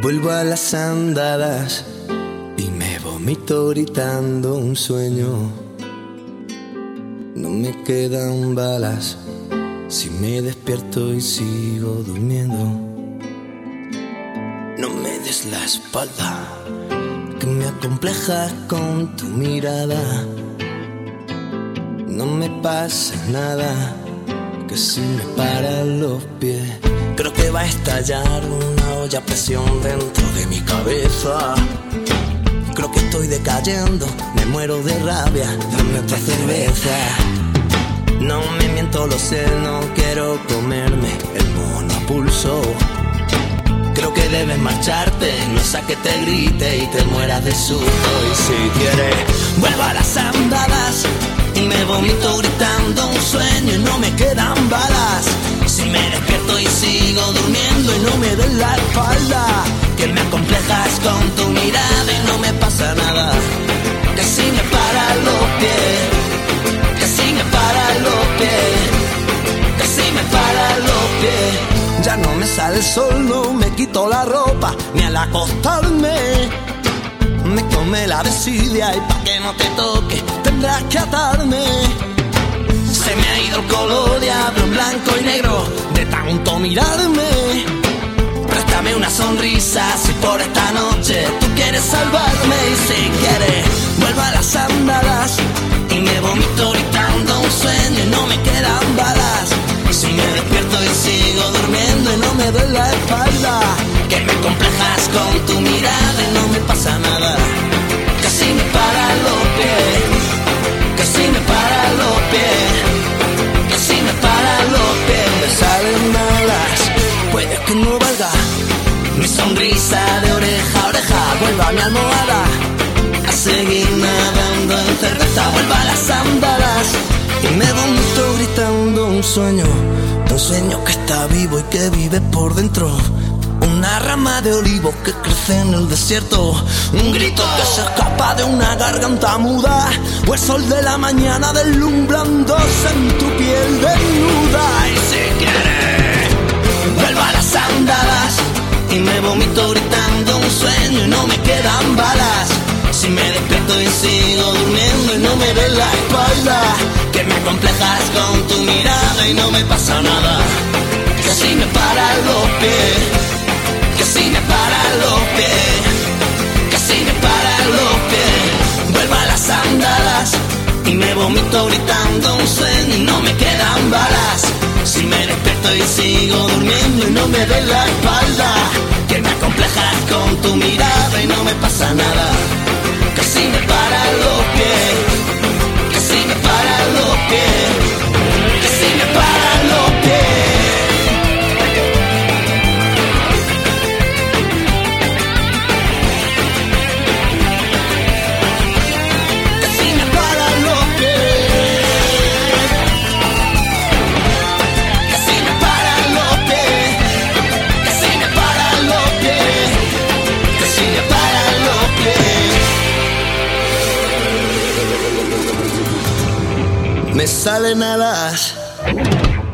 Vuelvo a las andadas y me vomito gritando un sueño. No me quedan balas si me despierto y sigo durmiendo. No me des la espalda, que me acomplejas con tu mirada. No me pasa nada, que si me paran los pies. Creo que va a estallar una olla a presión dentro de mi cabeza. Creo que estoy decayendo, me muero de rabia. Dame otra cerveza. No me miento, lo sé, no quiero comerme el mono a pulso. Creo que debes marcharte, no sea que te grite y te mueras de susto. Y si quieres, vuelvo a las andadas y me vomito gritando un sueño y no me quedan balas. Si me despierto y sigo durmiendo y no me des la espalda, que me acomplejas con tu mirada y no me pasa nada. Que si me paran los pies, que si me paran los pies, que si me paran los pies. Ya no me sale el sol, no me quito la ropa, ni al acostarme me come la desidia y pa' que no te toque tendrás que atarme. Se me ha ido el color de hablo en blanco y negro de tanto mirarme. Préstame una sonrisa si por esta noche tú quieres salvarme. Y si quieres, vuelvo a las andadas y me vomito gritando un sueño y no me quedan balas. Si me despierto y sigo durmiendo y no me doy la espalda, que me complejas con tu mirada y no me pasa nada. Que si me paran los pies, que si me paran los pies, que si me paran los pies. Me salen malas, puede que no valga mi sonrisa de oreja a oreja. Vuelva a mi almohada a seguir nadando en cerveza. Vuelva a las andadas y me vomito gritando un sueño que está vivo y que vive por dentro. Una rama de olivo que crece en el desierto, un grito que se escapa de una garganta muda, o el sol de la mañana deslumbrándose en tu piel desnuda. Y si quieres, vuelvo a las andadas y me vomito gritando un sueño y no me quedan balas. Si me despierto y sigo durmiendo y no me des la espalda, que me acomplejas con tu mirada y no me pasa nada. Que si me paran los pies, que si me paran los pies, que si me paran los pies. Vuelvo a las andadas y me vomito gritando un sueño y no me quedan balas. Si me despierto y sigo durmiendo y no me des la espalda, que me acomplejas con tu mirada y no me pasa nada. Que si me paran los pies, que si me paran los pies, que si me paran los pies. Que si me paran los pies, que si me paran los pies, que si me paran los pies, que si me paran los pies. Me salen alas